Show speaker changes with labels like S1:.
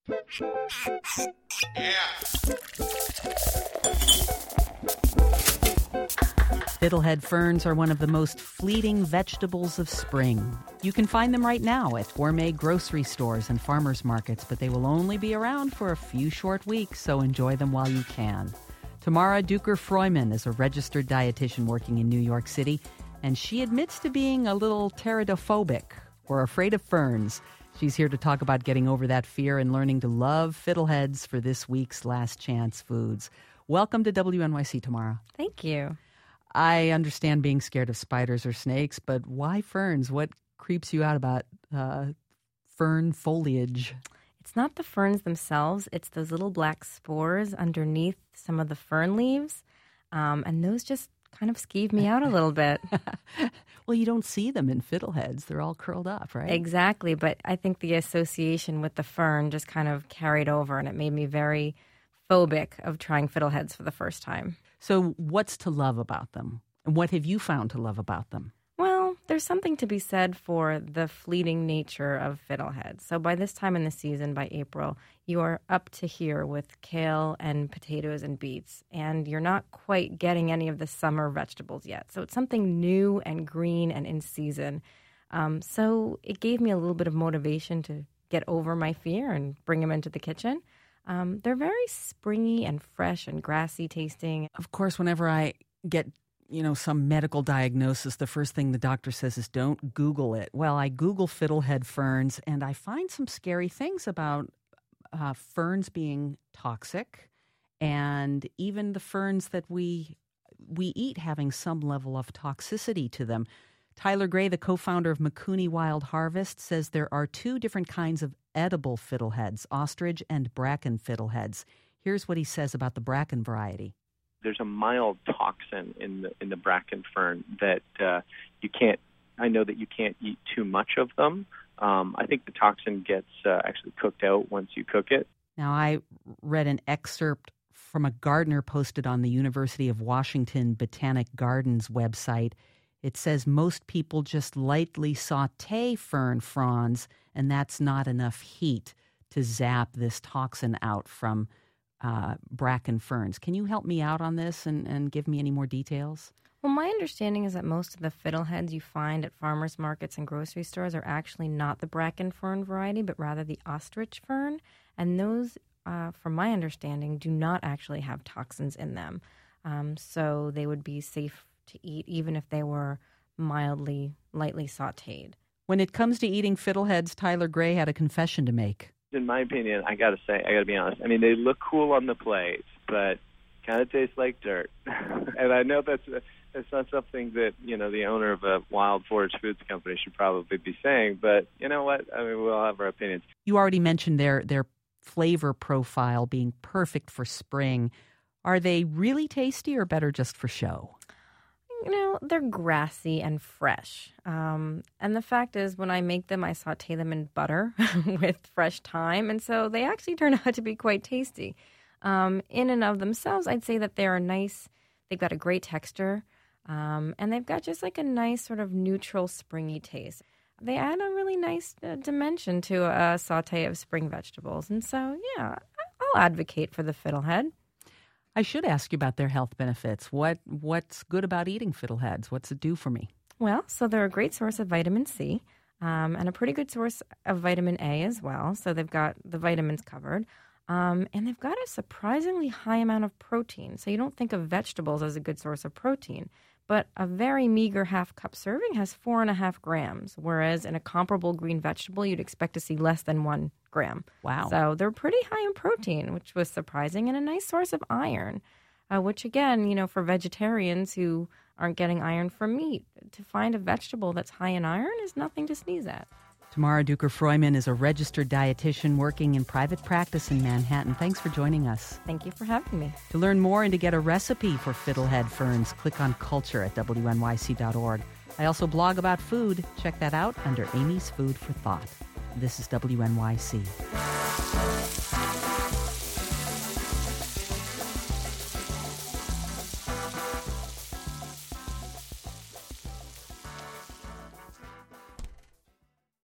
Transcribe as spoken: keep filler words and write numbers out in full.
S1: Fiddlehead ferns are one of the most fleeting vegetables of spring. You can find them right now at gourmet grocery stores and farmers markets, but they will only be around for a few short weeks, so enjoy them while you can. Tamara Duker-Freumann is a registered dietitian working in New York City, and she admits to being a little pteridophobic or afraid of ferns. She's here to talk about getting over that fear and learning to love fiddleheads for this week's Last Chance Foods. Welcome to W N Y C, Tamara.
S2: Thank you.
S1: I understand being scared of spiders or snakes, but why ferns? What creeps you out about uh, fern foliage?
S2: It's not the ferns themselves. It's those little black spores underneath some of the fern leaves. Um, and those just kind of skeeve me out a little bit.
S1: Well, you don't see them in fiddleheads. They're all curled up, right?
S2: Exactly. But I think the association with the fern just kind of carried over, and it made me very phobic of trying fiddleheads for the first time.
S1: So what's to love about them? And what have you found to love about them?
S2: Well, there's something to be said for the fleeting nature of fiddleheads. So by this time in the season, by April, you are up to here with kale and potatoes and beets, and you're not quite getting any of the summer vegetables yet. So it's something new and green and in season. Um, so it gave me a little bit of motivation to get over my fear and bring them into the kitchen. Um, they're very springy and fresh and grassy tasting.
S1: Of course, whenever I get, you know, some medical diagnosis, the first thing the doctor says is don't Google it. Well, I Google fiddlehead ferns, and I find some scary things about uh, ferns being toxic, and even the ferns that we we eat having some level of toxicity to them. Tyler Gray, the co-founder of Makuni Wild Harvest, says there are two different kinds of edible fiddleheads, ostrich and bracken fiddleheads. Here's what he says about the bracken variety.
S3: There's a mild toxin in the in the bracken fern that uh, you can't. I know that you can't eat too much of them. Um, I think the toxin gets uh, actually cooked out once you cook it.
S1: Now, I read an excerpt from a gardener posted on the University of Washington Botanic Gardens website. It says most people just lightly saute fern fronds, and that's not enough heat to zap this toxin out from uh, bracken ferns. Can you help me out on this and, and give me any more details?
S2: Well, my understanding is that most of the fiddleheads you find at farmers markets and grocery stores are actually not the bracken fern variety, but rather the ostrich fern. And those, uh, from my understanding, do not actually have toxins in them. Um, so they would be safe to eat even if they were mildly, lightly sautéed.
S1: When it comes to eating fiddleheads, Tyler Gray had a confession to make.
S3: In my opinion, I got to say, I got to be honest. I mean, they look cool on the plate, but kind of taste like dirt. And I know that's that's not something that, you know, the owner of a wild forage foods company should probably be saying. But you know what? I mean, we'll have our opinions.
S1: You already mentioned their their flavor profile being perfect for spring. Are they really tasty or better just for show?
S2: You know, they're grassy and fresh. Um, and the fact is, when I make them, I saute them in butter with fresh thyme. And so they actually turn out to be quite tasty. Um, in and of themselves, I'd say that they're nice. They've got a great texture. Um, and they've got just like a nice sort of neutral, springy taste. They add a really nice uh, dimension to a saute of spring vegetables. And so, yeah, I'll advocate for the fiddlehead.
S1: I should ask you about their health benefits. What What's good about eating fiddleheads? What's it do for me?
S2: Well, so they're a great source of vitamin C um, and a pretty good source of vitamin A as well. So they've got the vitamins covered. Um, and they've got a surprisingly high amount of protein. So you don't think of vegetables as a good source of protein. But a very meager half-cup serving has four and a half grams, whereas in a comparable green vegetable, you'd expect to see less than one gram.
S1: Wow.
S2: So they're pretty high in protein, which was surprising, and a nice source of iron, uh, which, again, you know, for vegetarians who aren't getting iron from meat, to find a vegetable that's high in iron is nothing to sneeze at.
S1: Tamara Duker-Freumann is a registered dietitian working in private practice in Manhattan. Thanks for joining us.
S2: Thank you for having me.
S1: To learn more and to get a recipe for fiddlehead ferns, click on culture at W N Y C dot org. I also blog about food. Check that out under Amy's Food for Thought. This is W N Y C.